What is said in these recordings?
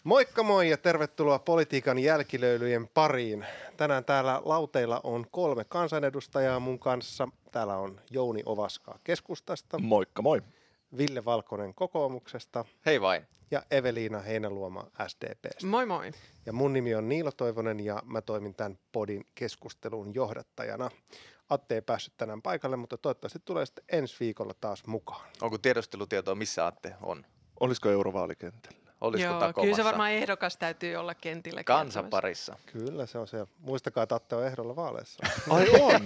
Moikka moi ja tervetuloa politiikan jälkilöylyjen pariin. Tänään täällä lauteilla on 3 kansanedustajaa mun kanssa. Täällä on Jouni Ovaska keskustasta, Moikka moi. Ville Valkonen kokoomuksesta Hei vain. ja Eveliina Heinäluoma SDP:stä. Moi moi. Ja mun nimi on Niilo Toivonen ja mä toimin tämän podin keskustelun johdattajana. Atte ei päässyt tänään paikalle, mutta toivottavasti tulee sitten ensi viikolla taas mukaan. Onko tiedustelutietoa, missä Atte on? Olisiko eurovaalikentällä? Olisiko Joo, takomassa? kyllä se varmaan ehdokas täytyy olla kentillä. Kansan parissa. Kyllä se on se. Muistakaa, että Atte on ehdolla vaaleissa. Ai on!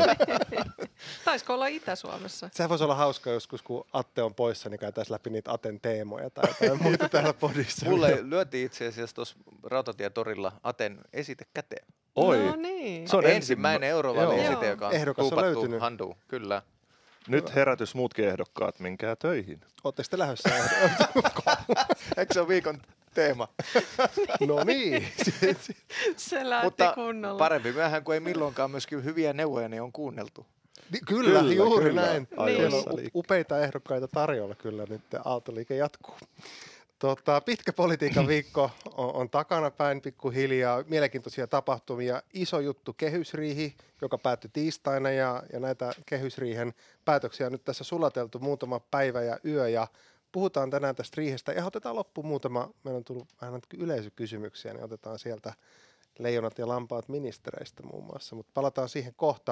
Taisiko olla Itä-Suomessa? Sehän voisi olla hauska joskus, kun Atte on poissa, niin käytäisiin läpi niitä Aten teemoja tai jotain muuta täällä podissa. Mulle lyötiin itse asiassa tuossa Rautatietorilla Aten esite käteen. Oi! No niin. Se on Ensimmäinen eurovaali-esite, Joo. joka on Ehdokas on tuupattu löytynyt. handuun. Kyllä. Nyt herätys muutkin ehdokkaat, menkää töihin. Ootteko te lähdössä ehdolla? Eikö se ole viikon teema? No niin. Se lähti Mutta kunnolla. parempi myöhään, kun ei milloinkaan myöskin hyviä neuvoja, niin on kuunneltu. Kyllä, juuri kyllä. näin. Ajoissa Meillä on liikkeelle. upeita ehdokkaita tarjolla kyllä nyt. Aaltoliike jatkuu. Pitkä politiikan viikko on takanapäin pikkuhiljaa. Mielenkiintoisia tapahtumia. Iso juttu kehysriihi, joka päättyi tiistaina ja näitä kehysriihen päätöksiä on nyt tässä sulateltu muutama päivä ja yö. Ja puhutaan tänään tästä riihestä ja otetaan loppuun muutama. Meillä on tullut vähän yleisökysymyksiä, niin otetaan sieltä leijonat ja lampaat ministereistä muun muassa. Mutta palataan siihen kohta.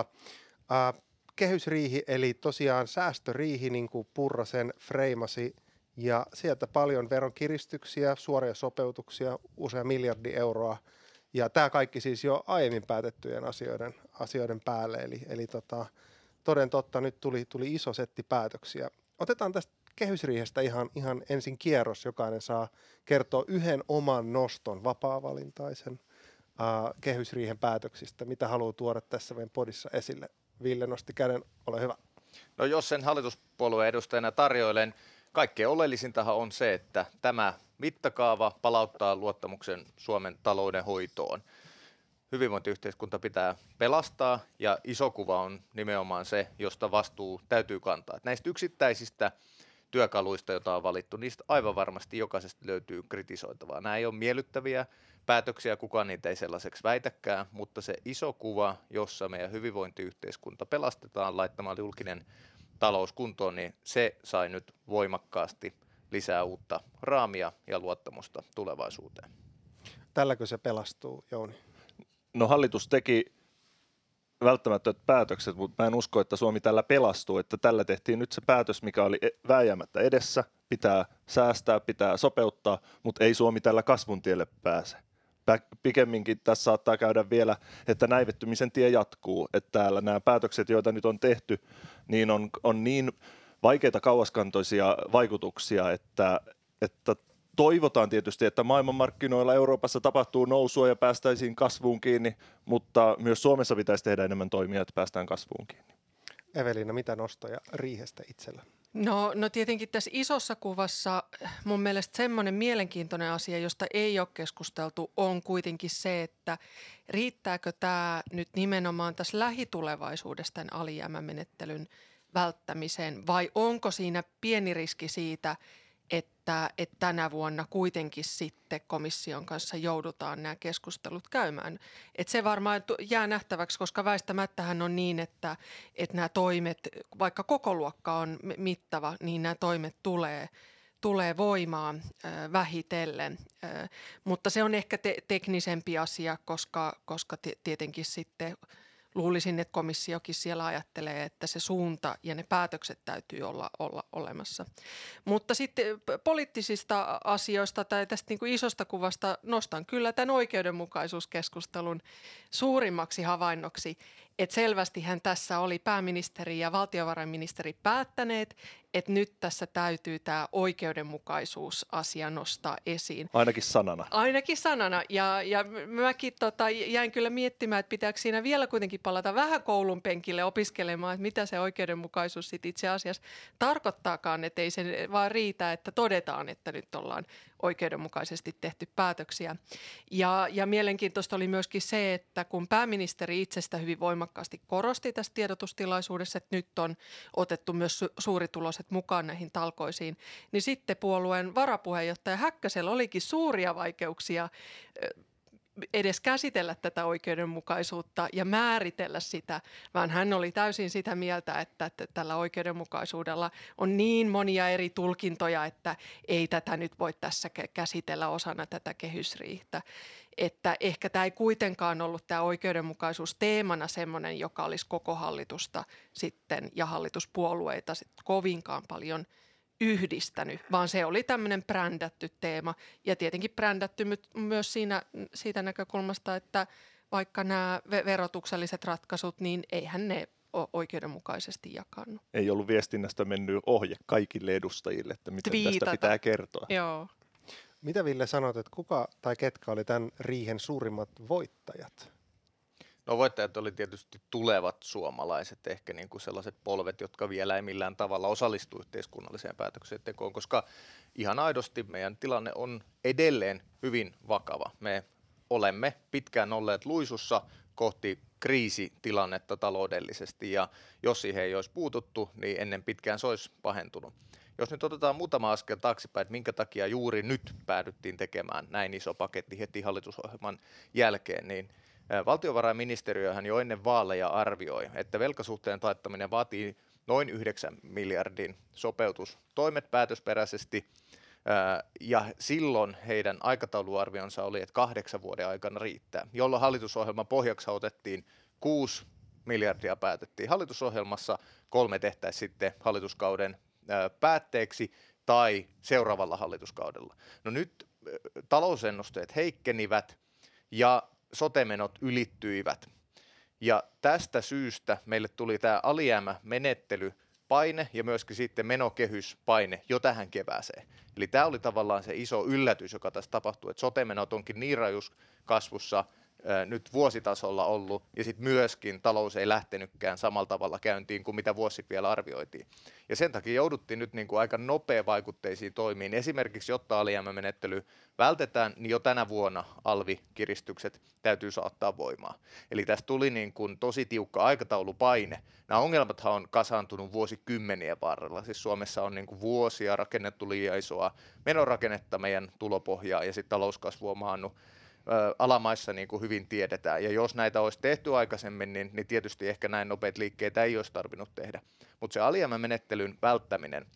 Kehysriihi eli tosiaan säästöriihi, niin kuin Purra sen freimasi. Ja sieltä paljon veronkiristyksiä, suoria sopeutuksia, usea miljardi euroa. Ja tämä kaikki siis jo aiemmin päätettyjen asioiden päälle. Eli toden totta nyt tuli iso setti päätöksiä. Otetaan tästä kehysriihestä ihan ensin kierros. Jokainen saa kertoa yhden oman noston vapaa-valintaisen kehysriihen päätöksistä. Mitä haluaa tuoda tässä meidän podissa esille? Ville nosti käden, ole hyvä. No jos sen hallituspuolueen edustajana tarjoilen, kaikkein oleellisintahan on se, että tämä mittakaava palauttaa luottamuksen Suomen talouden hoitoon. Hyvinvointiyhteiskunta pitää pelastaa ja iso kuva on nimenomaan se, josta vastuu täytyy kantaa. Näistä yksittäisistä työkaluista, joita on valittu, niistä aivan varmasti jokaisesta löytyy kritisoitavaa. Nämä ei ole miellyttäviä päätöksiä, kukaan niitä ei sellaiseksi väitäkään, mutta se iso kuva, jossa meidän hyvinvointiyhteiskunta pelastetaan laittamaan julkinen talous kuntoon, niin se sai nyt voimakkaasti lisää uutta raamia ja luottamusta tulevaisuuteen. Tälläkö se pelastuu, Jouni? No hallitus teki välttämättömät päätökset, mutta mä en usko, että Suomi tällä pelastuu. Että tällä tehtiin nyt se päätös, mikä oli vääjäämättä edessä. Pitää säästää, pitää sopeuttaa, mutta ei Suomi tällä kasvun tielle pääse. Pikemminkin tässä saattaa käydä vielä, että näivettymisen tie jatkuu. Että täällä nämä päätökset, joita nyt on tehty, niin on niin vaikeita kauaskantoisia vaikutuksia, että toivotaan tietysti, että maailmanmarkkinoilla Euroopassa tapahtuu nousua ja päästäisiin kasvuun kiinni, mutta myös Suomessa pitäisi tehdä enemmän toimia, että päästään kasvuun kiinni. Eveliina, mitä nostoja riihestä itsellä? No tietenkin tässä isossa kuvassa mun mielestä semmoinen mielenkiintoinen asia, josta ei ole keskusteltu, on kuitenkin se, että riittääkö tämä nyt nimenomaan tässä lähitulevaisuudessa tämän alijäämämenettelyn välttämiseen vai onko siinä pieni riski siitä, että tänä vuonna kuitenkin sitten komission kanssa joudutaan nämä keskustelut käymään. Että se varmaan jää nähtäväksi, koska väistämättähän on niin, että nämä toimet, vaikka koko luokka on mittava, niin nämä toimet tulee voimaan vähitellen. Mutta se on ehkä teknisempi asia, koska tietenkin sitten luulisin, että komissiokin siellä ajattelee, että se suunta ja ne päätökset täytyy olla olemassa. Mutta sitten poliittisista asioista tai tästä niin kuin isosta kuvasta nostan kyllä tämän oikeudenmukaisuuskeskustelun suurimmaksi havainnoksi, että selvästihän tässä oli pääministeri ja valtiovarainministeri päättäneet, että nyt tässä täytyy tämä oikeudenmukaisuusasia nostaa esiin. Ainakin sanana. Ainakin sanana. Ja mäkin jäin kyllä miettimään, että pitääkö siinä vielä kuitenkin palata vähän koulun penkille opiskelemaan, että mitä se oikeudenmukaisuus sit itse asiassa tarkoittaakaan, että ei se vaan riitä, että todetaan, että nyt ollaan oikeudenmukaisesti tehty päätöksiä. Ja mielenkiintoista oli myöskin se, että kun pääministeri itsestä hyvin voimakkaasti voimakkaasti korosti tässä tiedotustilaisuudessa, että nyt on otettu myös suurituloiset mukaan näihin talkoisiin, niin sitten puolueen varapuheenjohtaja Häkkäsellä olikin suuria vaikeuksia edes käsitellä tätä oikeudenmukaisuutta ja määritellä sitä, vaan hän oli täysin sitä mieltä, että tällä oikeudenmukaisuudella on niin monia eri tulkintoja, että ei tätä nyt voi tässä käsitellä osana tätä kehysriihtä. Että ehkä tämä ei kuitenkaan ollut tämä oikeudenmukaisuus teemana semmoinen, joka olisi koko hallitusta sitten ja hallituspuolueita sitten kovinkaan paljon yhdistänyt, vaan se oli tämmöinen brändätty teema ja tietenkin brändätty myös siitä näkökulmasta, että vaikka nämä verotukselliset ratkaisut, niin eihän ne ole oikeudenmukaisesti jakanut. Ei ollut viestinnästä mennyt ohje kaikille edustajille, että miten Twiitata. tästä pitää kertoa. Joo. Mitä Ville sanot, että kuka tai ketkä oli tämän riihen suurimmat voittajat? No voittajat oli tietysti tulevat suomalaiset, ehkä niin kuin sellaiset polvet, jotka vielä ei millään tavalla osallistu yhteiskunnalliseen päätöksentekoon, koska ihan aidosti meidän tilanne on edelleen hyvin vakava. Me olemme pitkään olleet luisussa kohti kriisitilannetta taloudellisesti ja jos siihen ei olisi puututtu, niin ennen pitkään se olisi pahentunut. Jos nyt otetaan muutama askel taaksepäin, että minkä takia juuri nyt päädyttiin tekemään näin iso paketti heti hallitusohjelman jälkeen, niin valtiovarainministeriöhän jo ennen vaaleja arvioi, että velkasuhteen taittaminen vaatii noin 9 miljardin sopeutustoimet päätösperäisesti, ja silloin heidän aikatauluarvionsa oli, että 8 vuoden aikana riittää, jolloin hallitusohjelman pohjaksi otettiin 6 miljardia päätettiin hallitusohjelmassa, 3 tehtäisiin sitten hallituskauden päätteeksi tai seuraavalla hallituskaudella. No nyt talousennusteet heikkenivät ja sote-menot ylittyivät. Ja tästä syystä meille tuli tämä alijäämämenettelypaine ja myöskin sitten menokehyspaine jo tähän kevääseen. Eli tämä oli tavallaan se iso yllätys, joka tässä tapahtui, että sote-menot onkin niin rajus kasvussa nyt vuositasolla ollut, ja sitten myöskin talous ei lähtenytkään samalla tavalla käyntiin kuin mitä vuosi vielä arvioitiin. Ja sen takia jouduttiin nyt niin kuin aika nopeavaikutteisiin toimiin. Esimerkiksi, jotta alijäämämenettely vältetään, niin jo tänä vuonna alvikiristykset täytyy saattaa voimaan. Eli tässä tuli niin kuin tosi tiukka aikataulupaine. Nämä ongelmathan on kasaantunut vuosikymmenien varrella. Siis Suomessa on niin kuin vuosia rakennettu liian isoa menorakennetta meidän tulopohjaa, ja sitten talouskasvu on maannut alamaissa, niin kuin hyvin tiedetään. Ja jos näitä olisi tehty aikaisemmin, niin tietysti ehkä näin nopeat liikkeitä ei olisi tarvinnut tehdä. Mutta se alijäämämenettelyn välttäminen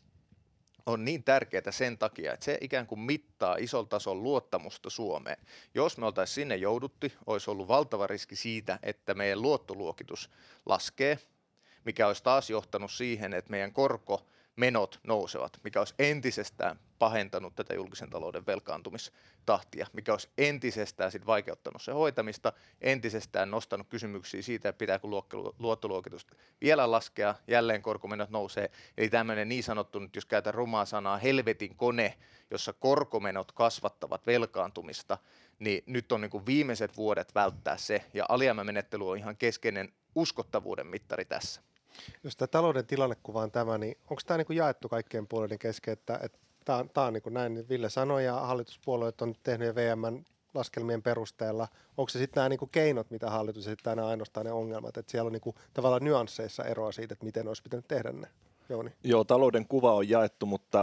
on niin tärkeää sen takia, että se ikään kuin mittaa isolla tasolla luottamusta Suomeen. Jos me oltaisiin sinne joudutti, olisi ollut valtava riski siitä, että meidän luottoluokitus laskee, mikä olisi taas johtanut siihen, että meidän korkomenot nousevat, mikä olisi entisestään pahentanut tätä julkisen talouden velkaantumistahtia, mikä olisi entisestään sit vaikeuttanut se hoitamista, entisestään nostanut kysymyksiä siitä, että pitääkö luottoluokitusta vielä laskea, jälleen korkomenot nousee. Eli tämmöinen niin sanottu, nyt jos käytän rumaa sanaa, helvetin kone, jossa korkomenot kasvattavat velkaantumista, niin nyt on niin kuin viimeiset vuodet välttää se, ja alijäämämenettely on ihan keskeinen uskottavuuden mittari tässä. Jos tämä talouden tilannekuva on tämä, niin onko tämä niin jaettu kaikkien puolueiden kesken, että tämä on niin kuin näin Ville sanoi ja hallituspuolueet on tehnyt VM:n laskelmien perusteella. Onko se sitten nämä niin kuin keinot, mitä hallitus esittää, nämä ainoastaan ne ongelmat, että siellä on niin kuin tavallaan nyansseissa eroa siitä, että miten olisi pitänyt tehdä ne? Jouni. Joo, talouden kuva on jaettu, mutta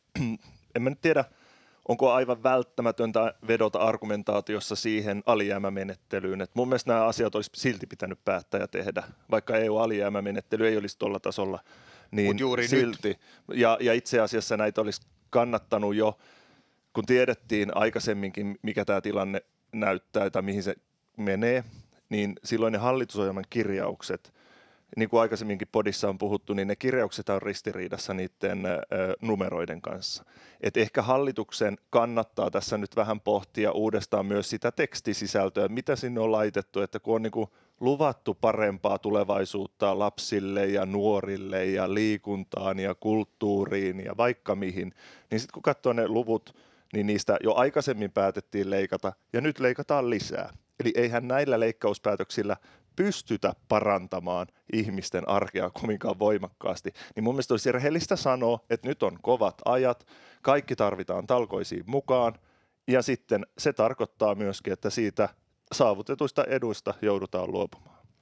en mä nyt tiedä, onko aivan välttämätöntä vedota argumentaatiossa siihen alijäämämenettelyyn. Et mun mielestä nämä asiat olisi silti pitänyt päättää ja tehdä, vaikka EU-alijäämämenettely ei olisi tuolla tasolla, niin juuri silti. Nyt. Ja itse asiassa näitä olisi kannattanut jo, kun tiedettiin aikaisemminkin, mikä tämä tilanne näyttää tai mihin se menee, niin silloin ne hallitusohjelman kirjaukset, niin kuin aikaisemminkin podissa on puhuttu, niin ne kirjaukset on ristiriidassa niiden numeroiden kanssa. Et ehkä hallituksen kannattaa tässä nyt vähän pohtia uudestaan myös sitä tekstisisältöä, mitä sinne on laitettu, että kun on niin kuin luvattu parempaa tulevaisuutta lapsille ja nuorille ja liikuntaan ja kulttuuriin ja vaikka mihin, niin sitten kun katsoo ne luvut, niin niistä jo aikaisemmin päätettiin leikata ja nyt leikataan lisää. Eli eihän näillä leikkauspäätöksillä pystytä parantamaan ihmisten arkea kovinkaan voimakkaasti, niin mun mielestä olisi rehellistä sanoa, että nyt on kovat ajat, kaikki tarvitaan talkoisiin mukaan, ja sitten se tarkoittaa myöskin, että siitä saavutetuista eduista joudutaan luopumaan.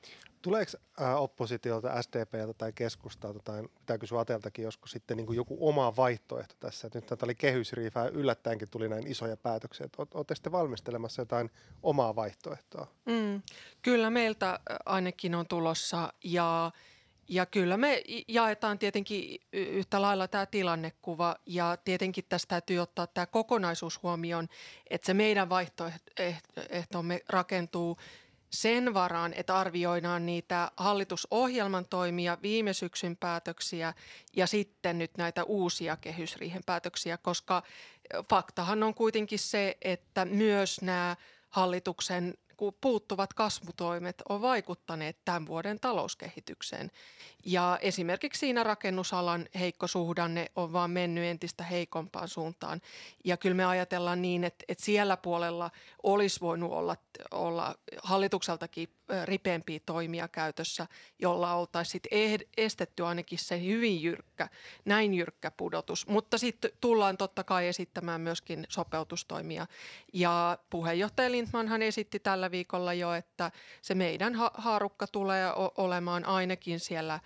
Tuleeko oppositiolta, SDP:ltä tai keskustalta, tai pitää kysyä Ateltakin joskus sitten niin kuin joku oma vaihtoehto tässä? Nyt tämä oli kehysriifa ja yllättäenkin tuli näin isoja päätöksiä. Oletteko te valmistelemassa jotain omaa vaihtoehtoa? Kyllä meiltä ainakin on tulossa ja kyllä me jaetaan tietenkin yhtä lailla tämä tilannekuva ja tietenkin tästä täytyy ottaa tämä kokonaisuus huomioon, että se meidän vaihtoehtomme rakentuu sen varaan, että arvioidaan niitä hallitusohjelman toimia, viime syksyn päätöksiä ja sitten nyt näitä uusia kehysriihen päätöksiä, koska faktahan on kuitenkin se, että myös nämä hallituksen puuttuvat kasvutoimet on vaikuttaneet tämän vuoden talouskehitykseen. Ja esimerkiksi siinä rakennusalan heikko suhdanne on vaan mennyt entistä heikompaan suuntaan. Ja kyllä me ajatellaan niin, että siellä puolella olisi voinut olla hallitukseltakin ripeämpiä toimia käytössä, jolla oltaisiin estetty ainakin se hyvin näin jyrkkä pudotus. Mutta sitten tullaan totta kai esittämään myöskin sopeutustoimia. Ja puheenjohtaja Lindtmanhan esitti tällä viikolla jo, että se meidän haarukka tulee olemaan ainakin siellä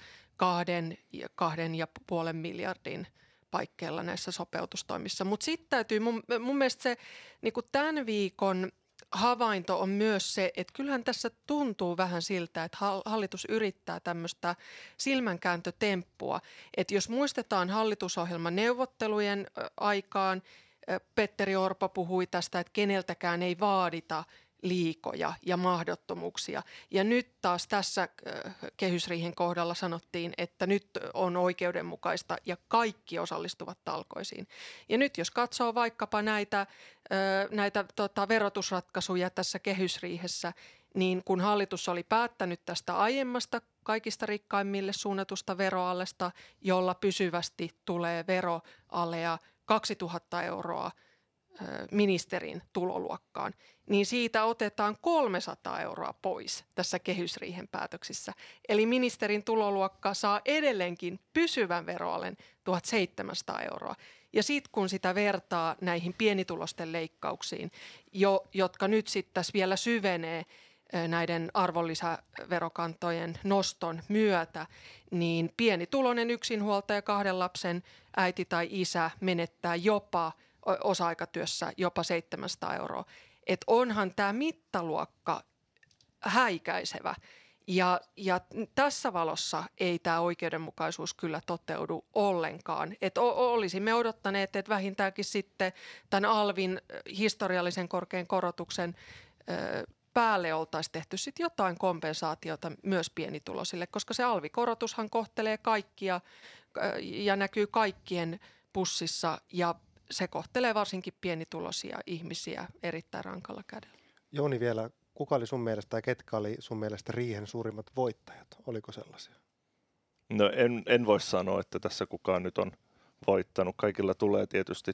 2,5 miljardin paikkeilla näissä sopeutustoimissa. Mutta sitten täytyy mun mielestä se niin kuin tämän viikon havainto on myös se, että kyllähän tässä tuntuu vähän siltä, että hallitus yrittää tämmöistä silmänkääntötemppua. Että jos muistetaan hallitusohjelman neuvottelujen aikaan, Petteri Orpo puhui tästä, että keneltäkään ei vaadita liikoja ja mahdottomuuksia. Ja nyt taas tässä kehysriihen kohdalla sanottiin, että nyt on oikeudenmukaista ja kaikki osallistuvat talkoisiin. Ja nyt jos katsoo vaikkapa näitä verotusratkaisuja tässä kehysriihessä, niin kun hallitus oli päättänyt tästä aiemmasta kaikista rikkaimmille suunnatusta veroalesta, jolla pysyvästi tulee veroalea 2 000 euroa ministerin tuloluokkaan, niin siitä otetaan 300 euroa pois tässä kehysriihen päätöksissä. Eli ministerin tuloluokka saa edelleenkin pysyvän veroalen 1 700 euroa. Ja sitten kun sitä vertaa näihin pienitulosten leikkauksiin, jotka nyt sitten tässä vielä syvenee näiden arvonlisäverokantojen noston myötä, niin pienituloinen yksinhuoltaja 2 lapsen äiti tai isä menettää jopa osa-aikatyössä jopa 700 euroa. Et onhan tämä mittaluokka häikäisevä ja tässä valossa ei tämä oikeudenmukaisuus kyllä toteudu ollenkaan. Et olisimme odottaneet, että vähintäänkin sitten tämän alvin historiallisen korkean korotuksen päälle oltaisiin tehty sitten jotain kompensaatiota myös pienituloisille, koska se alvikorotushan kohtelee kaikkia ja näkyy kaikkien pussissa ja se kohtelee varsinkin pienituloisia ihmisiä erittäin rankalla kädellä. Jouni vielä, kuka oli sun mielestä tai ketkä oli sun mielestä riihen suurimmat voittajat? Oliko sellaisia? No en voi sanoa, että tässä kukaan nyt on voittanut. Kaikilla tulee tietysti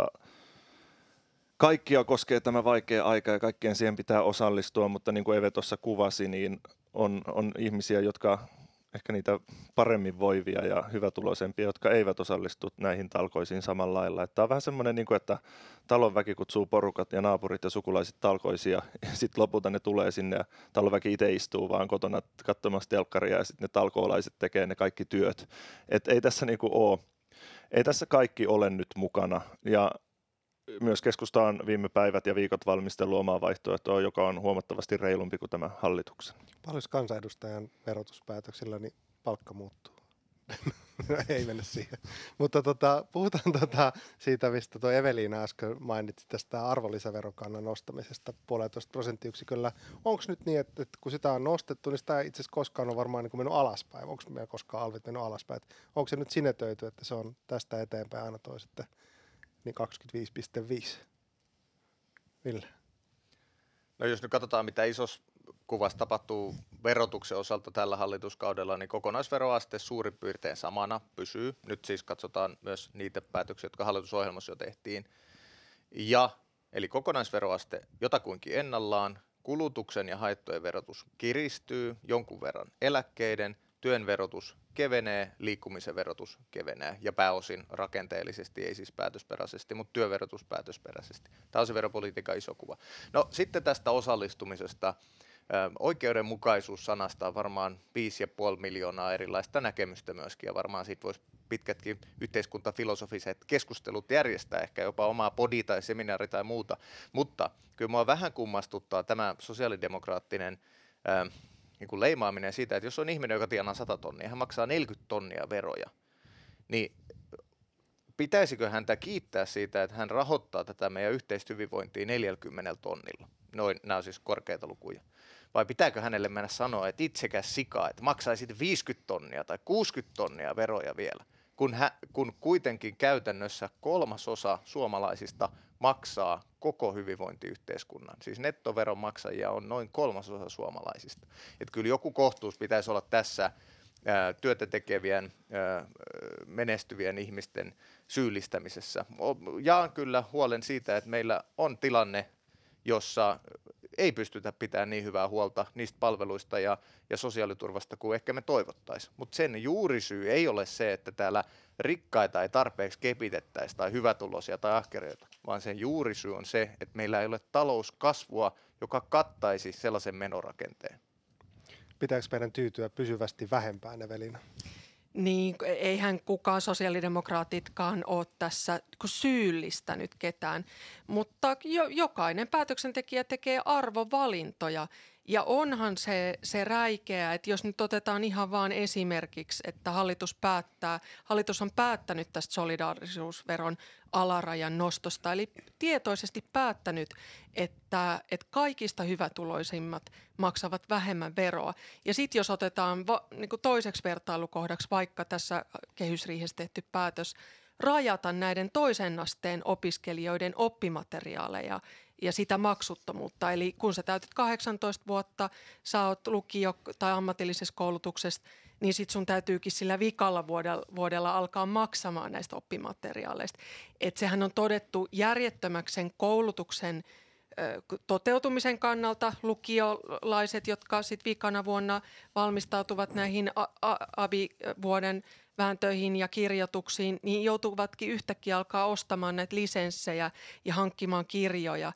kaikkia koskee tämä vaikea aika ja kaikkien siihen pitää osallistua, mutta niin kuin Eve tuossa kuvasi, niin on ihmisiä, jotka ehkä niitä paremmin voivia ja hyvätuloisempia, jotka eivät osallistu näihin talkoisiin samalla lailla. Tämä on vähän semmoinen, että talonväki kutsuu porukat ja naapurit ja sukulaiset talkoisiin ja sitten lopulta ne tulee sinne ja talonväki itse istuu vaan kotona katsomassa telkkaria ja sitten ne talkoolaiset tekee ne kaikki työt. Et ei tässä ei tässä kaikki ole nyt mukana ja myös keskusta on viime päivät ja viikot valmistellut omaa vaihtoehtoa, joka on huomattavasti reilumpi kuin tämä hallituksen. Paljon kansanedustajan verotuspäätöksillä niin palkka muuttuu? Ei mennä siihen. Mutta puhutaan siitä, mistä tuo Eveliina äsken mainitsi tästä arvonlisäverokannan nostamisesta 1,5%. Onko nyt niin, että kun sitä on nostettu, niin sitä ei itse asiassa koskaan ole varmaan niin mennyt alaspäin? Onko meillä koskaan alvit mennyt alaspäin? Onko se nyt sinetöity, että se on tästä eteenpäin aina toi sitten niin 25,5? Ville? No jos nyt katsotaan, mitä isossa kuvassa tapahtuu verotuksen osalta tällä hallituskaudella, niin kokonaisveroaste suurin piirtein samana pysyy. Nyt siis katsotaan myös niitä päätöksiä, jotka hallitusohjelmassa jo tehtiin. Eli kokonaisveroaste jotakuinkin ennallaan, kulutuksen ja haittojen verotus kiristyy, jonkun verran eläkkeiden, työn verotus kevenee, liikkumisen verotus kevenee ja pääosin rakenteellisesti, ei siis päätösperäisesti, mutta työverotus päätösperäisesti. Tämä on se veropolitiikan iso kuva. No sitten tästä osallistumisesta. Oikeudenmukaisuus-sanasta on varmaan 5,5 miljoonaa erilaista näkemystä myöskin, ja varmaan siitä voisi pitkätkin yhteiskuntafilosofiset keskustelut järjestää, ehkä jopa omaa podi- tai seminaari tai muuta. Mutta kyllä minua vähän kummastuttaa tämä sosiaalidemokraattinen niin kuin leimaaminen siitä, että jos on ihminen, joka tienaa 100 tonnia, hän maksaa 40 tonnia veroja, niin pitäisikö häntä kiittää siitä, että hän rahoittaa tätä meidän yhteistä hyvinvointia 40 tonnilla? Nämä on siis korkeita lukuja. Vai pitääkö hänelle mennä sanoa, että itsekäs sika, että maksaisit 50 tonnia tai 60 tonnia veroja vielä, kun kuitenkin käytännössä 1/3 suomalaisista maksaa koko hyvinvointiyhteiskunnan. Siis nettoveronmaksajia on noin 1/3 suomalaisista. Että kyllä joku kohtuus pitäisi olla tässä työtä tekevien, menestyvien ihmisten syyllistämisessä. Jaan kyllä huolen siitä, että meillä on tilanne, jossa ei pystytä pitämään niin hyvää huolta niistä palveluista ja sosiaaliturvasta kuin ehkä me toivottaisiin. Mutta sen juurisyy ei ole se, että täällä rikkaita ei tarpeeksi kepitettäisi tai hyvätuloisia tai ahkereita, vaan sen juurisyy on se, että meillä ei ole talouskasvua, joka kattaisi sellaisen menorakenteen. Pitääkö meidän tyytyä pysyvästi vähempään, Evelina? Niin, eihän kukaan sosiaalidemokraatitkaan ole tässä syyllistänyt ketään, mutta jokainen päätöksentekijä tekee arvovalintoja. Ja onhan se räikeä, että jos nyt otetaan ihan vaan esimerkiksi, että hallitus on päättänyt tästä solidaarisuusveron alarajan nostosta, eli tietoisesti päättänyt, että kaikista hyvätuloisimmat maksavat vähemmän veroa. Ja sitten jos otetaan niin kuin toiseksi vertailukohdaksi vaikka tässä kehysriihessä tehty päätös rajata näiden toisen asteen opiskelijoiden oppimateriaaleja ja sitä maksuttomuutta. Eli kun sä täytät 18 vuotta, sä oot lukio- tai ammatillisessa koulutuksessa, niin sit sun täytyykin sillä vikalla vuodella alkaa maksamaan näistä oppimateriaaleista. Et sehän on todettu järjettömäksi sen koulutuksen toteutumisen kannalta. Lukiolaiset, jotka sit vikana vuonna valmistautuvat näihin abi-vuoden vääntöihin ja kirjoituksiin, niin joutuvatkin yhtäkkiä alkaa ostamaan näitä lisenssejä ja hankkimaan kirjoja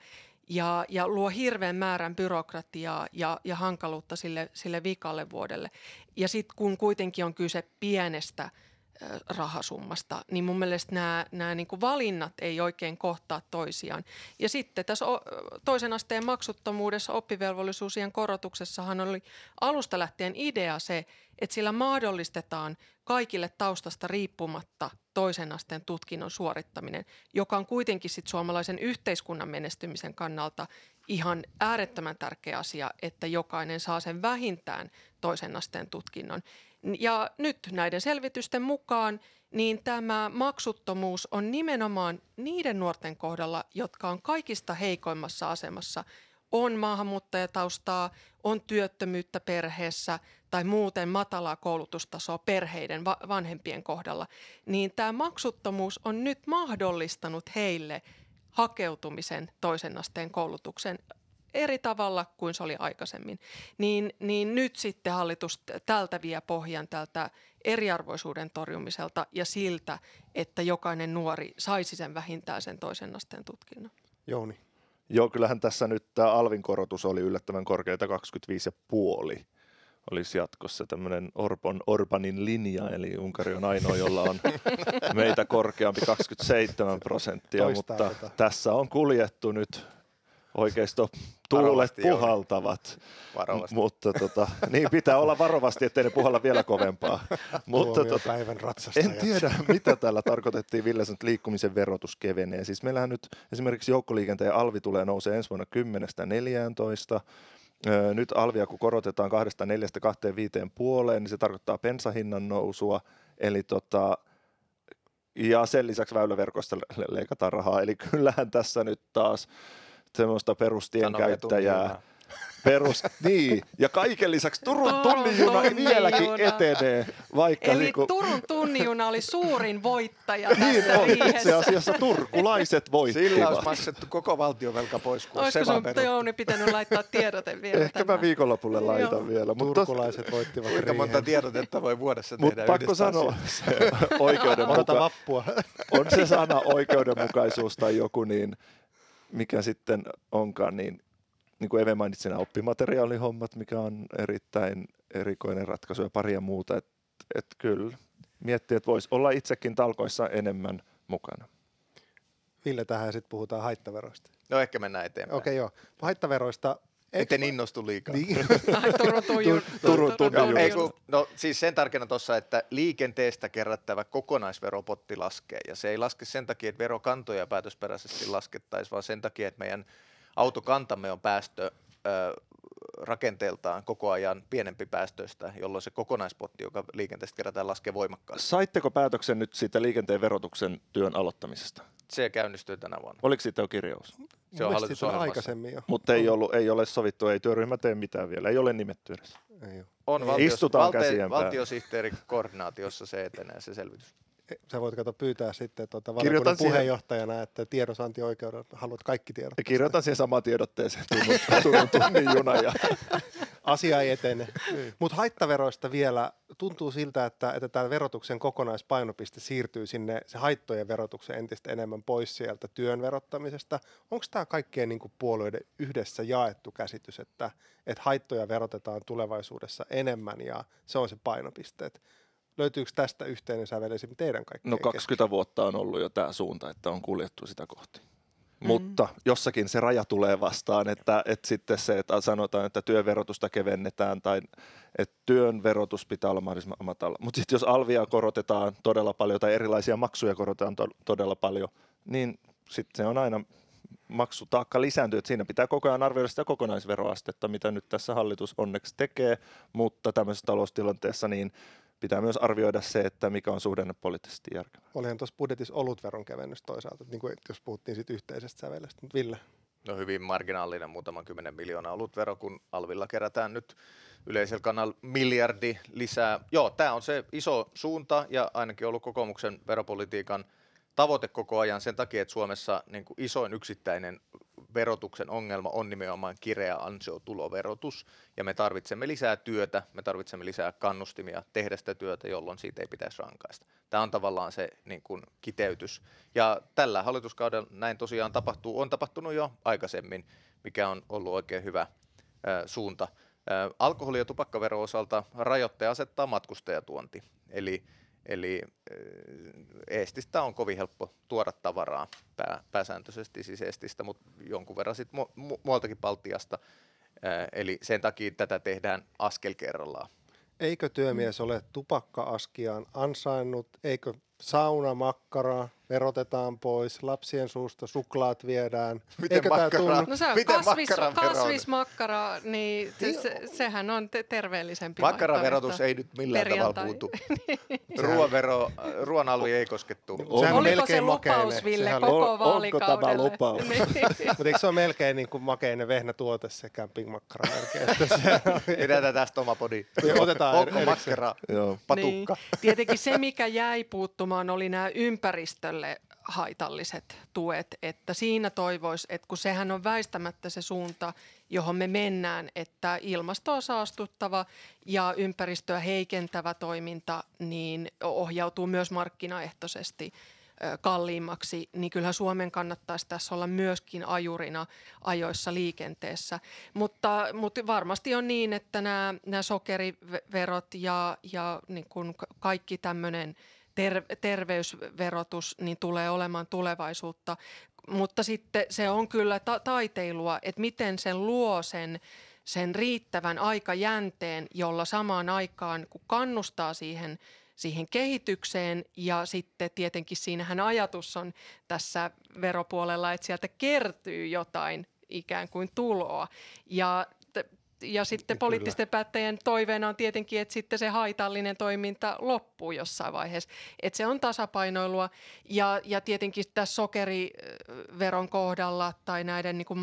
ja luo hirveän määrän byrokratiaa ja hankaluutta sille vikalle vuodelle. Ja sitten kun kuitenkin on kyse pienestä rahasummasta, niin mun mielestä nämä niin kuin valinnat ei oikein kohtaa toisiaan. Ja sitten tässä toisen asteen maksuttomuudessa oppivelvollisuusien korotuksessahan oli alusta lähtien idea se, että sillä mahdollistetaan kaikille taustasta riippumatta toisen asteen tutkinnon suorittaminen, joka on kuitenkin sit suomalaisen yhteiskunnan menestymisen kannalta ihan äärettömän tärkeä asia, että jokainen saa sen vähintään toisen asteen tutkinnon. Ja nyt näiden selvitysten mukaan niin tämä maksuttomuus on nimenomaan niiden nuorten kohdalla, jotka on kaikista heikoimmassa asemassa, on maahanmuuttajataustaa, on työttömyyttä perheessä tai muuten matalaa koulutustasoa perheiden vanhempien kohdalla, niin tämä maksuttomuus on nyt mahdollistanut heille hakeutumisen toisen asteen koulutuksen eri tavalla kuin se oli aikaisemmin, niin nyt sitten hallitus tältä vie pohjan tältä eriarvoisuuden torjumiselta ja siltä, että jokainen nuori saisi sen vähintään sen toisen asteen tutkinnon. Jouni. Joo, kyllähän tässä nyt tämä alvin korotus oli yllättävän korkeita 25,5. Olisi jatkossa tämmöinen Orbanin linja, eli Unkari on ainoa, jolla on meitä korkeampi 27%, mutta tässä on kuljettu nyt oikeisto tuulet puhaltavat, mutta niin pitää olla varovasti, ettei ne puhalla vielä kovempaa. Mutta päivän ratsastajat. En tiedä, mitä tällä tarkoitettiin, Ville, että liikkumisen verotus kevenee. Siis meillähän nyt esimerkiksi joukkoliikenteen alvi tulee nousee ensi vuonna 10-14. Nyt alvia kun korotetaan 2,4-2,5,5, niin se tarkoittaa bensahinnan nousua, eli ja sen lisäksi väyläverkosta leikataan rahaa, eli kyllähän tässä nyt taas semmoista perustienkäyttäjää. Niin, ja kaiken lisäksi Turun tunnin juna vieläkin etenee. Vaikka eli Turun tunnin juna oli suurin voittaja tässä niin on, riihessä. itse asiassa turkulaiset voittivat. Sillä olisi maksettu koko valtionvelka pois, kun olisiko se vaan sun Jouni pitänyt laittaa tiedote vielä? Ehkä mä viikonlopulle laitan vielä. Turkulaiset voittivat kuinka riihen. monta tiedotetta voi vuodessa tehdä Mutta pakko sanoa, se vappua. on se sana oikeudenmukaisuus tai joku, niin mikä sitten onkaan, niin niin kuin Eve mainitsi, nämä oppimateriaalihommat, mikä on erittäin erikoinen ratkaisu ja paria muuta. Et kyllä miettii, että voisi olla itsekin talkoissa enemmän mukana. Ville, tähän sitten puhutaan haittaveroista. No ehkä mennään eteenpäin. Okei, joo. Haittaveroista. Etten innostu liikaa. Niin. Turun tunnin Ei, no siis sen tarkennan tuossa, että liikenteestä kerättävä kokonaisveropotti laskee. Ja se ei laske sen takia, että verokantoja päätösperäisesti laskettaisiin, vaan sen takia, että meidän autokantamme on rakenteeltaan koko ajan pienempi päästöistä, jolloin se kokonaispotti, joka liikenteestä kerätään, laskee voimakkaasti. Saitteko päätöksen nyt siitä liikenteen verotuksen työn aloittamisesta? Se käynnistyy tänä vuonna. Oliko siitä jo kirjaus? Se on hallitusohjelmassa. Aikaisemmin jo. Mutta ei ole sovittu, ei työryhmä tee mitään vielä, ei ole nimetty edes. Ei ole. On Istutaan käsien päällä. valtiosihteeri koordinaatiossa se etenee se selvitys. Sä voit pyytää sitten valiokunnan Kirjoitan puheenjohtajana, että tiedonsaantioikeuden haluat kaikki tiedot. Kirjoitan siihen samaan tiedotteeseen Turun tunnin juna. Ja Asia ei etene. Mutta haittaveroista vielä tuntuu siltä, että tämä verotuksen kokonaispainopiste siirtyy sinne se haittojen verotuksen entistä enemmän pois sieltä työn verottamisesta. Onko tämä kaikkien niin kuin puolueiden yhdessä jaettu käsitys, että haittoja verotetaan tulevaisuudessa enemmän ja se on se painopiste? Löytyykö tästä yhteinen sävel esimerkiksi teidän kaikkien no 20 vuotta on ollut jo tämä suunta, että on kuljettu sitä kohti. Mutta jossakin se raja tulee vastaan, että sitten se, että sanotaan, että työn verotusta kevennetään tai että työn verotus pitää olla mahdollisimman matala. Mutta sitten jos alvia korotetaan todella paljon tai erilaisia maksuja korotetaan todella paljon, niin sitten se on aina maksutaakka lisääntyy. Että siinä pitää koko ajan arvioida sitä kokonaisveroastetta, mitä nyt tässä hallitus onneksi tekee, mutta tämmöisessä taloustilanteessa niin pitää myös arvioida se, että mikä on suhdannepoliittisesti järkevää. Olihan tuossa budjetissa olutveron kevennys toisaalta, niin kuin jos puhuttiin siitä yhteisestä sävelestä. Ville? No hyvin marginaalinen, muutaman 10 miljoonaa olutvero, kun alvilla kerätään nyt yleisellä kannalla miljardi lisää. Joo, tämä on se iso suunta ja ainakin ollut kokoomuksen veropolitiikan tavoite koko ajan sen takia, että Suomessa niin kuin isoin yksittäinen verotuksen ongelma on nimenomaan kireä ansiotuloverotus, ja me tarvitsemme lisää työtä, me tarvitsemme lisää kannustimia tehdä sitä työtä, jolloin siitä ei pitäisi rankaista. Tämä on tavallaan se niin kuin kiteytys, ja tällä hallituskaudella näin tosiaan tapahtuu, on tapahtunut jo aikaisemmin, mikä on ollut oikein hyvä suunta. Alkoholi- ja tupakkavero osalta rajoitteen asettaa matkustajatuonti, Eli Eestistä on kovin helppo tuoda tavaraa pääsääntöisesti siis Eestistä, mutta jonkun verran sitten muualtakin Baltiasta. Eli sen takia tätä tehdään askel kerrallaan. Eikö työmies ole tupakka-askiaan ansainnut? Eikö saunamakkaraa verotetaan pois, lapsien suusta suklaat viedään? Miten makkaraa? No se on kasvismakkara, niin sehän on terveellisempi makkaraverotus ei nyt millään tavalla puutu. Ruoan alvi ei koskettu. Oliko se lupaus, Ville, koko vaalikaudelle? Onko tämä lupaus? Mutta eikö se ole melkein niin kuin makeinen vehnätuote se campingmakkara melkein? Pidetään tästä oma podi. Onko makkara patukka? Niin. Tietenkin se, mikä jäi puuttumaan, oli nämä ympäristölle haitalliset tuet, että siinä toivoisi, että kun sehän on väistämättä se suunta, johon me mennään, että ilmastoa saastuttava ja ympäristöä heikentävä toiminta niin ohjautuu myös markkinaehtoisesti kalliimmaksi, niin kyllähän Suomen kannattaisi tässä olla myöskin ajurina ajoissa liikenteessä. Mutta varmasti on niin, että nämä sokeriverot ja niin kuin kaikki tämmöinen terveysverotus niin tulee olemaan tulevaisuutta, mutta sitten se on kyllä taiteilua, että miten sen luo sen riittävän aikajänteen, jolla samaan aikaan kun kannustaa siihen kehitykseen ja sitten tietenkin siinähän ajatus on tässä veropuolella, että sieltä kertyy jotain ikään kuin tuloa ja sitten poliittisten päättäjien toiveena on tietenkin, että sitten se haitallinen toiminta loppuu jossain vaiheessa. Että se on tasapainoilua ja tietenkin tässä sokeriveron kohdalla tai näiden niin kuin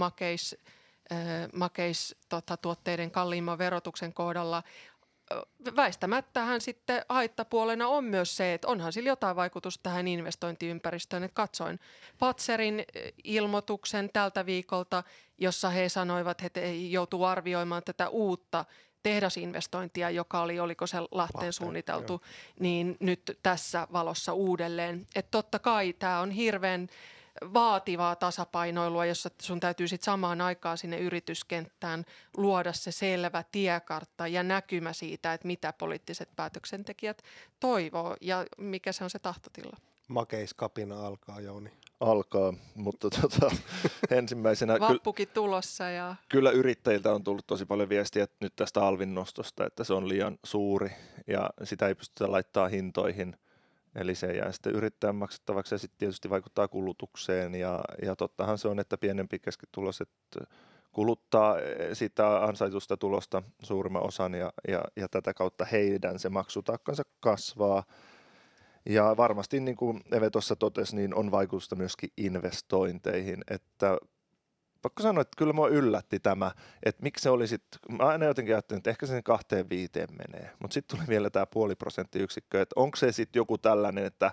tuotteiden kalliimman verotuksen kohdalla väistämättähän sitten haittapuolena on myös se, että onhan sillä jotain vaikutusta tähän investointiympäristöön. Että katsoin Pfizerin ilmoituksen tältä viikolta, jossa he sanoivat, että he joutuu arvioimaan tätä uutta tehdasinvestointia, joka oliko se Lahteen suunniteltu, niin nyt tässä valossa uudelleen. Että totta kai tämä on hirveän vaativaa tasapainoilua, jossa sun täytyy sitten samaan aikaan sinne yrityskenttään luoda se selvä tiekartta ja näkymä siitä, että mitä poliittiset päätöksentekijät toivoo ja mikä se on se tahtotila. Makeiskapina alkaa, Jouni. Alkaa, mutta ensimmäisenä Vappukin tulossa ja kyllä yrittäjiltä on tullut tosi paljon viestiä että nyt tästä alvin nostosta, että se on liian suuri ja sitä ei pystytä laittamaan hintoihin. Eli se jää sitten yrittäjän maksettavaksi ja sitten tietysti vaikuttaa kulutukseen ja tottahan se on, että pienempi keskituloiset kuluttaa siitä ansaitusta tulosta suurimman osan ja tätä kautta heidän se maksutaakkansa kasvaa. Ja varmasti, niin kuin Eve tuossa totesi, niin on vaikutusta myöskin investointeihin, että pakko sanoa, että kyllä mua yllätti tämä, että miksi se oli sitten, mä aina jotenkin ajattelin, että ehkä se 2-5 menee, mutta sitten tuli vielä tämä 0,5%, että onko se sitten joku tällainen, että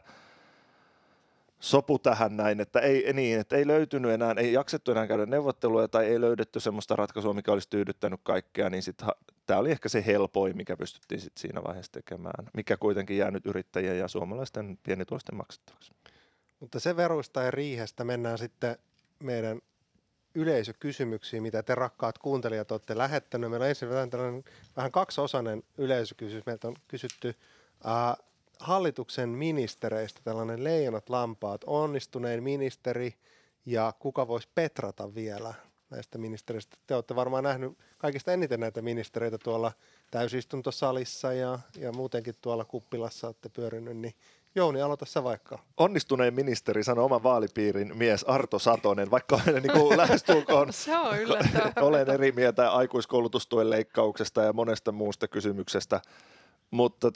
sopu tähän näin, että ei löytynyt enää, ei jaksettu enää käydä neuvotteluja tai ei löydetty semmoista ratkaisua, mikä olisi tyydyttänyt kaikkea, niin sitten tämä oli ehkä se helpoin, mikä pystyttiin sitten siinä vaiheessa tekemään, mikä kuitenkin jää nyt yrittäjien ja suomalaisten pienituloisten maksettavaksi. Mutta se veruista ja riihestä mennään sitten meidän yleisökysymyksiin, mitä te rakkaat kuuntelijat olette lähettäneet. Meillä on ensin tällainen vähän kaksiosainen yleisökysymys. Meiltä on kysytty hallituksen ministereistä tällainen leijonat lampaat, onnistunein ministeri ja kuka voisi petrata vielä näistä ministereistä. Te olette varmaan nähnyt kaikista eniten näitä ministereitä tuolla täysistuntosalissa ja muutenkin tuolla kuppilassa olette pyörinyt, niin Jouni, aloita sä vaikka. Onnistuneen ministeri sanoi oman vaalipiirin mies Arto Satonen, vaikka niin lähestulkoon se on yllättävää. olen eri mieltä aikuiskoulutustuen leikkauksesta ja monesta muusta kysymyksestä, mutta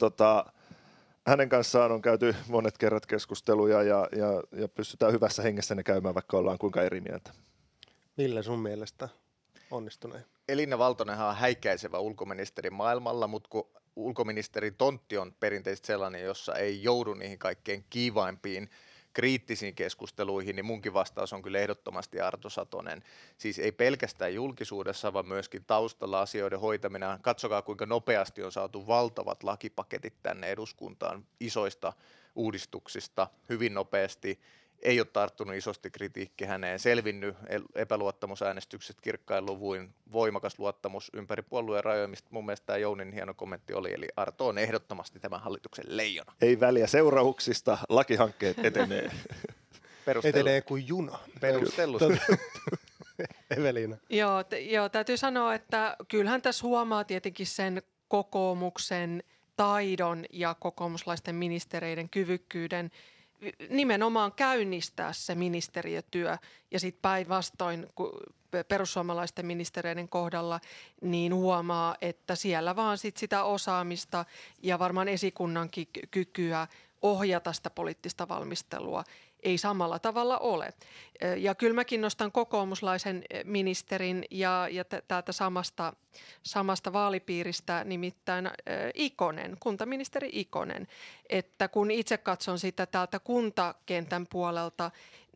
hänen kanssaan on käyty monet kerrat keskusteluja ja pystytään hyvässä hengessä ne käymään, vaikka ollaan kuinka eri mieltä. Ville sun mielestä onnistuneen? Elina Valtonenhan on häikäisevä ulkoministeri maailmalla, mutta kun ulkoministerin tontti on perinteisesti sellainen, jossa ei joudu niihin kaikkein kiivaimpiin kriittisiin keskusteluihin, niin munkin vastaus on kyllä ehdottomasti Arto Satonen. Siis ei pelkästään julkisuudessa, vaan myöskin taustalla asioiden hoitaminen. Katsokaa, kuinka nopeasti on saatu valtavat lakipaketit tänne eduskuntaan isoista uudistuksista hyvin nopeasti. Ei ole tarttunut isosti kritiikki häneen, selvinnyt epäluottamusäänestykset kirkkain luvuin, voimakas luottamus ympäri puolueen rajoja, mistä mun mielestä tämä Jounin hieno kommentti oli, eli Arto on ehdottomasti tämän hallituksen leijona. Ei väliä seurauksista, lakihankkeet etenee. Etenee kuin juna. Perustellusti. Evelina. Joo, täytyy sanoa, että kyllähän tässä huomaa tietenkin sen kokoomuksen taidon ja kokoomuslaisten ministereiden kyvykkyyden nimenomaan käynnistää se ministeriötyö ja sitten päinvastoin perussuomalaisten ministereiden kohdalla niin huomaa, että siellä vaan sitä osaamista ja varmaan esikunnankin kykyä ohjata sitä poliittista valmistelua ei samalla tavalla ole. Ja kyllä mäkin nostan kokoomuslaisen ministerin ja täältä samasta vaalipiiristä, nimittäin Ikonen, kuntaministeri Ikonen. Että kun itse katson sitä täältä kuntakentän puolelta,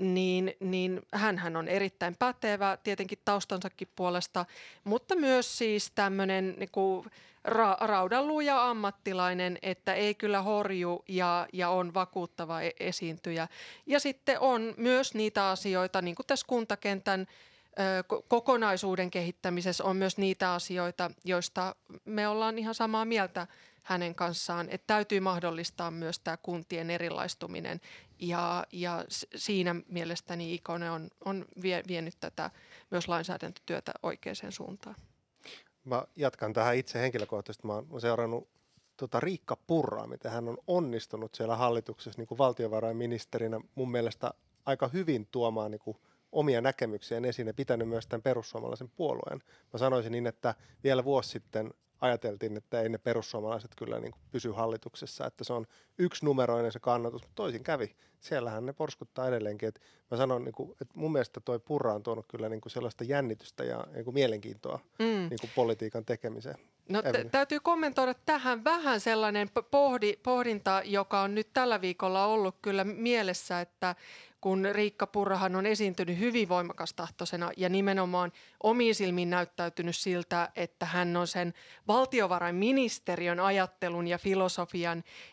niin hänhän on erittäin pätevä tietenkin taustansakin puolesta, mutta myös siis tämmöinen niin raudanluja ammattilainen, että ei kyllä horju ja on vakuuttava esiintyjä. Ja sitten on myös niitä asioita, niin kuin tässä kuntakentän kokonaisuuden kehittämisessä on myös niitä asioita, joista me ollaan ihan samaa mieltä hänen kanssaan, että täytyy mahdollistaa myös tämä kuntien erilaistuminen ja siinä mielestäni Ikonen on vienyt tätä myös lainsäädäntötyötä oikeaan suuntaan. Mä jatkan tähän itse henkilökohtaisesti. Mä oon seurannut Riikka Purraa, miten hän on onnistunut siellä hallituksessa niin kuin valtiovarainministerinä mun mielestä aika hyvin tuomaan niin kuin omia näkemyksiään esiin ja pitänyt myös tämän perussuomalaisen puolueen. Mä sanoisin niin, että vielä vuosi sitten ajateltiin, että ei ne perussuomalaiset kyllä niin kuin pysy hallituksessa, että se on yksinumeroinen se kannatus, mutta toisin kävi. Siellähän ne porskuttaa edelleenkin. Että mä sanon, niin kuin, että mun mielestä toi Purra on tuonut kyllä niin kuin sellaista jännitystä ja niin kuin mielenkiintoa niin kuin politiikan tekemiseen. No täytyy kommentoida tähän vähän sellainen pohdinta, joka on nyt tällä viikolla ollut kyllä mielessä, että kun Riikka Purrahan on esiintynyt hyvin voimakastahtoisena ja nimenomaan omiin silmiin näyttäytynyt siltä, että hän on sen valtiovarainministeriön ajattelun ja filosofian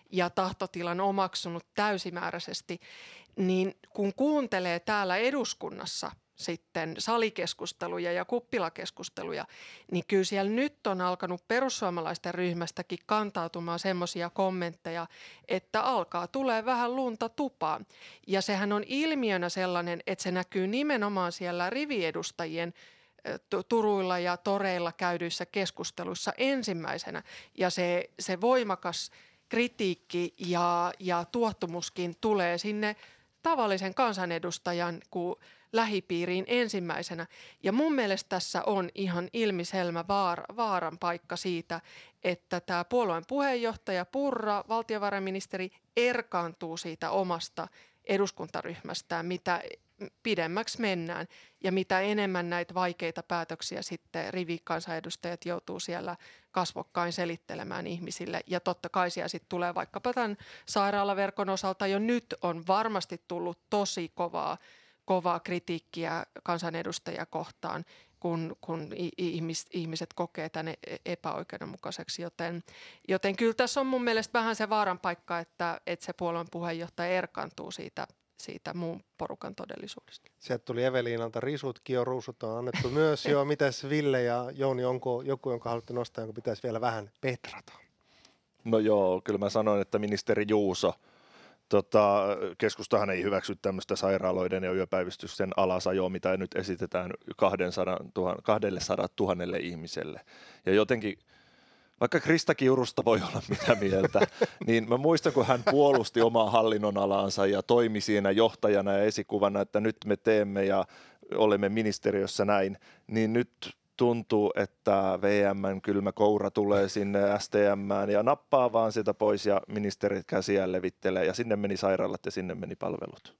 ja tahtotilan omaksunut täysimääräisesti, niin kun kuuntelee täällä eduskunnassa sitten salikeskusteluja ja kuppilakeskusteluja, niin kyllä siellä nyt on alkanut perussuomalaisten ryhmästäkin kantautumaan semmoisia kommentteja, että alkaa tulee vähän lunta tupaan. Ja sehän on ilmiönä sellainen, että se näkyy nimenomaan siellä riviedustajien turuilla ja toreilla käydyissä keskusteluissa ensimmäisenä. Ja se voimakas kritiikki ja tuottumuskin tulee sinne tavallisen kansanedustajan lähipiiriin ensimmäisenä. Ja mun mielestä tässä on ihan ilmiselmä vaaran paikka siitä, että tämä puolueen puheenjohtaja Purra, valtiovarainministeri, erkaantuu siitä omasta eduskuntaryhmästään, mitä pidemmäksi mennään ja mitä enemmän näitä vaikeita päätöksiä sitten rivikansanedustajat joutuu siellä kasvokkain selittelemään ihmisille. Ja totta kai siellä sitten tulee vaikkapa tämän sairaalaverkon osalta jo nyt on varmasti tullut tosi kovaa kritiikkiä kansanedustajia kohtaan, kun ihmiset kokee tämän epäoikeudenmukaiseksi. Joten kyllä tässä on mun mielestä vähän se vaaran paikka, että se puolueen puheenjohtaja erkaantuu siitä muun porukan todellisuudesta. Sieltä tuli Eveliinalta risutkin, ruusut on annettu myös jo. Mitäs Ville ja Jouni, onko joku, jonka haluatte nostaa, jonka pitäisi vielä vähän petrata? No joo, kyllä mä sanoin, että ministeri Juuso, keskustahan ei hyväksy tämmöistä sairaaloiden ja yöpäivystysten alasajoa, mitä nyt esitetään 200 000 ihmiselle. Ja jotenkin, vaikka Krista Kiurusta voi olla mitä mieltä, niin mä muistan, kun hän puolusti omaa hallinnonalaansa ja toimi siinä johtajana ja esikuvana, että nyt me teemme ja olemme ministeriössä näin, niin nyt tuntuu, että VM:n kylmä koura tulee sinne STM:ään ja nappaa vaan sitä pois ja ministerit käsiään levittelee ja sinne meni sairaalat ja sinne meni palvelut.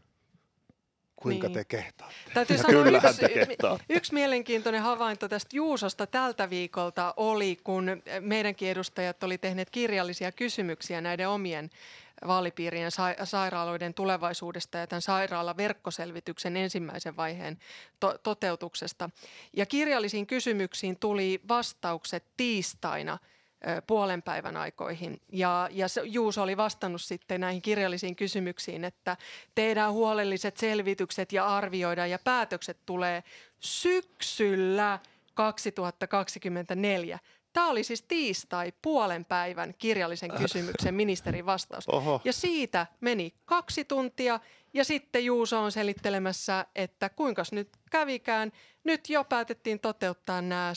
Kuinka Niin. te kehtaatte? Täytyy sanoa Kyllähän te kehtaatte. yksi mielenkiintoinen havainto tästä Juusosta tältä viikolta oli, kun meidänkin edustajat oli tehneet kirjallisia kysymyksiä näiden omien vaalipiirien sairaaloiden tulevaisuudesta ja tämän sairaalaverkkoselvityksen ensimmäisen vaiheen toteutuksesta. Ja kirjallisiin kysymyksiin tuli vastaukset tiistaina puolen päivän aikoihin. Ja Juuso oli vastannut sitten näihin kirjallisiin kysymyksiin, että tehdään huolelliset selvitykset ja arvioidaan ja päätökset tulee syksyllä 2024. Tämä oli siis tiistai puolen päivän kirjallisen kysymyksen ministerin vastaus. Oho. Ja siitä meni 2 tuntia ja sitten Juuso on selittelemässä, että kuinkas nyt kävikään. Nyt jo päätettiin toteuttaa nämä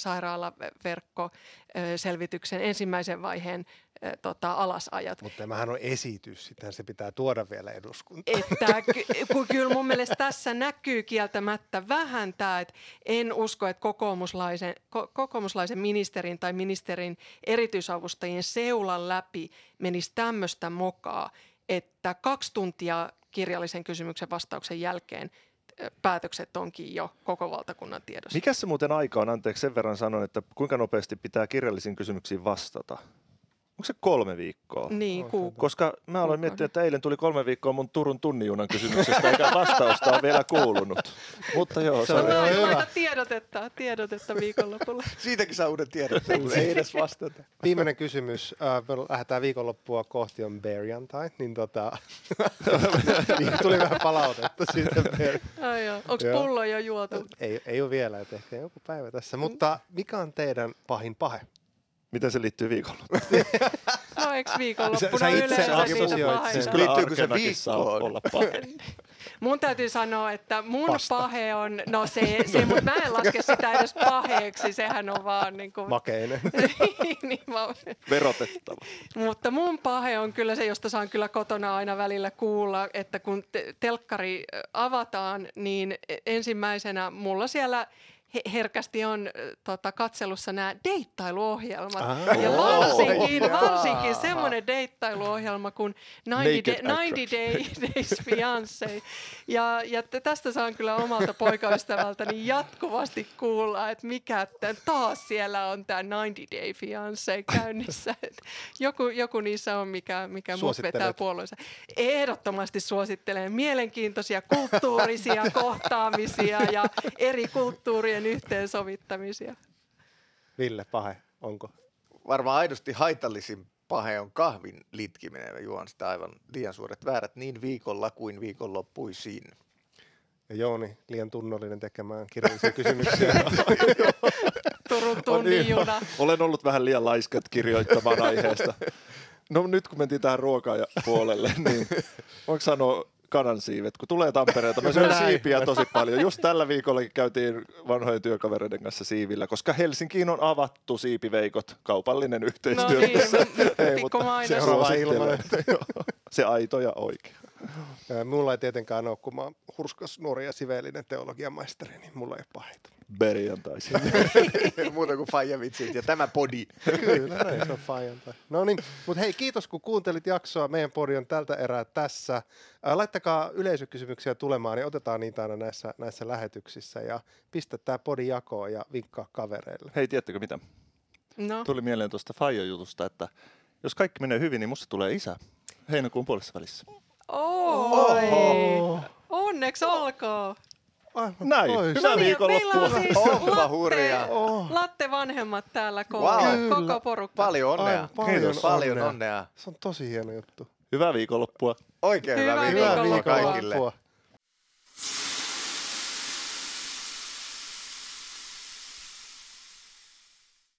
sairaalaverkkoselvityksen ensimmäisen vaiheen alasajat. Mutta tämähän on esitys, sitähän se pitää tuoda vielä eduskuntaan. Että kyllä mun mielestä tässä näkyy kieltämättä vähän tämä, että en usko, että kokoomuslaisen ministerin tai ministerin erityisavustajien seulan läpi menisi tämmöistä mokaa, että 2 tuntia kirjallisen kysymyksen vastauksen jälkeen päätökset onkin jo koko valtakunnan tiedossa. Mikä se muuten aika on? Anteeksi, sen verran sanon, että kuinka nopeasti pitää kirjallisiin kysymyksiin vastata? Onko se 3 viikkoa? Niin, Koska mä aloin miettiä, että eilen tuli 3 viikkoa mun Turun tunnijunan kysymyksestä, eikä vastausta ole vielä kuulunut. Mutta joo, se on hyvä. Tiedotetta viikonlopulla. Siitäkin saa uuden tiedon. Ei edes vastata. Viimeinen kysymys. Me lähdetään viikonloppua kohti on perjantai, niin niin tuli vähän palautetta siitä. Onko pullo jo juotu? Ei ole vielä, että ehkä joku päivä tässä. Mutta mikä on teidän pahin pahe? Miten se liittyy viikonloppuun? No eikö viikonloppuna Sä itse yleensä siitä assosioit pahe? sen. Siis kyllä Liittyykö se arkenakin saa viikkoon? olla pahe. Mun täytyy sanoa, että mun Pasta. pahe on, mutta mä en laske sitä edes paheeksi, sehän on vaan niin kuin... Makeinen. Verotettava. Mutta mun pahe on kyllä se, josta saan kyllä kotona aina välillä kuulla, että kun telkkari avataan, niin ensimmäisenä mulla siellä herkästi on katselussa nämä deittailuohjelmat. Ja varsinkin semmoinen deittailuohjelma kuin 90 Days Fiancé. Ja tästä saan kyllä omalta poikaystävältäni jatkuvasti kuulla, että mikä taas siellä on tämä 90 Day Fiancé käynnissä. Joku niissä on, mikä mut vetää puolueensa. Ehdottomasti suosittelen mielenkiintoisia kulttuurisia kohtaamisia ja eri kulttuurien yhteensovittamisia. Ville, pahe, onko? Varmaan aidosti haitallisin pahe on kahvin litkiminen. Mä juon sitä aivan liian suuret väärät niin viikolla kuin viikonloppuisin. Ja Jouni liian tunnollinen tekemään kirjallisia kysymyksiä. Turun tunnin juna. Olen ollut vähän liian laiskat kirjoittamaan aiheesta. No nyt kun mentiin tähän ruoka-puolelle, niin voinko sanoa kanansiivet, kun tulee Tampereelta. Mä syön siipiä tosi paljon. Just tällä viikollakin käytiin vanhojen työkavereiden kanssa siivillä, koska Helsinkiin on avattu siipiveikot, kaupallinen yhteistyö. No niin, Ei, pikku mainos. suosittelen. Se aito ja oikea. Mulla ei tietenkään ole, kun mä oon hurskas nuori ja siveellinen teologian maisteri, niin mulla ei ole paheita. Perjantaisin. Muuta kuin faijavitsit ja tämä podi. Kyllä, näin se on fajantai. No niin, mutta hei, kiitos kun kuuntelit jaksoa. Meidän podi on tältä erää tässä. Laittakaa yleisökysymyksiä tulemaan, niin otetaan niitä aina näissä lähetyksissä. Ja pistä tää podi jakoon ja vinkkaa kavereille. Hei, tiedättekö mitä? No. Tuli mieleen tuosta Faija-jutusta, että jos kaikki menee hyvin, niin musta tulee isä heinäkuun puolessa välissä. Oi! Onneksi olkoon! Näin, Oi, hyvää Meillä viikonloppua. on siis Onpa hurjaa. latte vanhemmat täällä Wow. koko porukka. Paljon onnea. Ai, paljon Kiitos. Paljon onnea. onnea. Se on tosi hieno juttu. Hyvää viikonloppua. Oikein hyvää Hyvää viikonloppua viikonloppua. kaikille.